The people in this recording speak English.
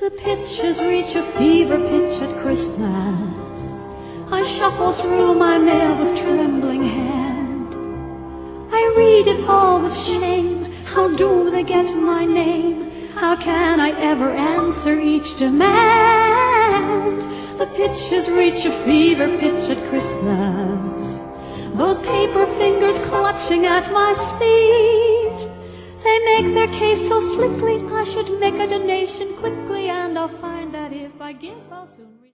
The pitches reach a fever pitch at Christmas. I shuffle through my mail with trembling hand. I read it all with shame. How do they get my name? How can I ever answer each demand? The pitches reach a fever pitch at Christmas. Those paper fingers clutching at my sleeve. They make their case so slickly, I should make a donation quickly, and I'll find that if I give, I'll soon